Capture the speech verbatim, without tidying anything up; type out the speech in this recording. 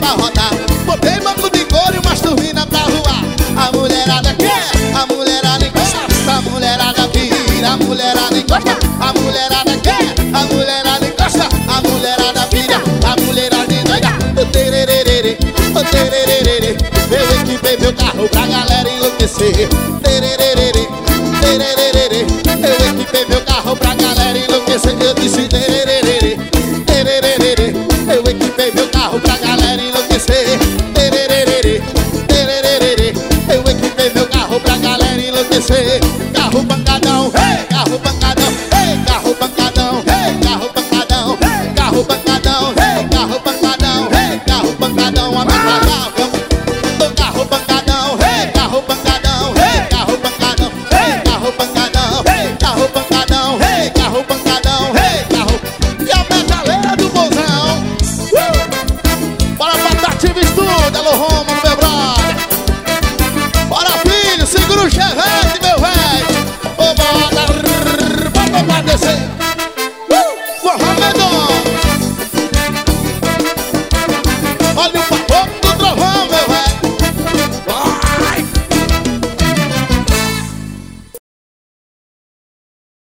pra rodar. Botei banco de couro e umas turbinas pra voar. A mulherada quer, a mulherada encosta, a mulherada vira, a mulherada encosta. A mulherada quer, a mulherada encosta, a mulherada vira, a mulherada endoida. O tererê, o tererê, eu equipei meu carro pra galera enlouquecer. Tererê,